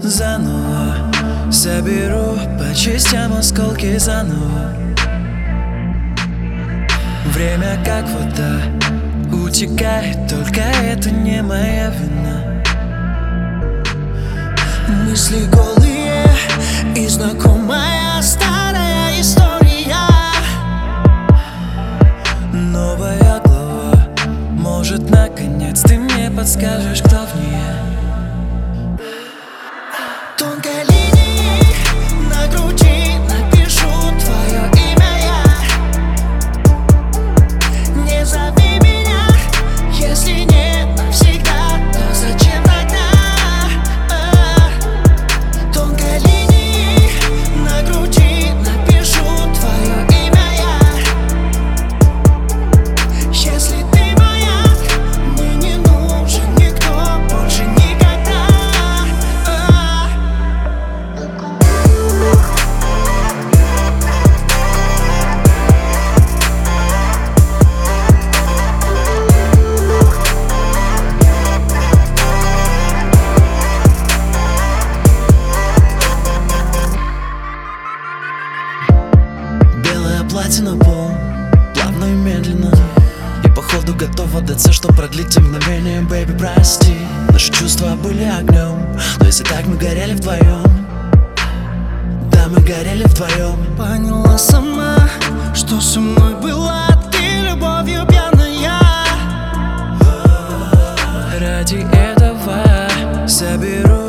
Заново соберу по частям осколки заново. Время как вода утекает, только это не моя вина. Мысли голые и знакомая старая история. Новая глава, может, наконец ты мне подскажешь, кто в ней. Тонкой линией на груди напишу твое имя я. Не зови меня, если не навсегда, то зачем тогда? Тонкой линией на груди напишу твое имя я. Если ты моя, мне не нужен никто больше никогда. Белое платье на пол, плавно и медленно. Я походу готов отдаться, что продлить те мгновения. Бэйби, прости, наши чувства были огнем, но если так мы горели вдвоем. Да, мы горели вдвоем. Поняла сама, что со мной была ты любовью пьяная. Ради этого соберу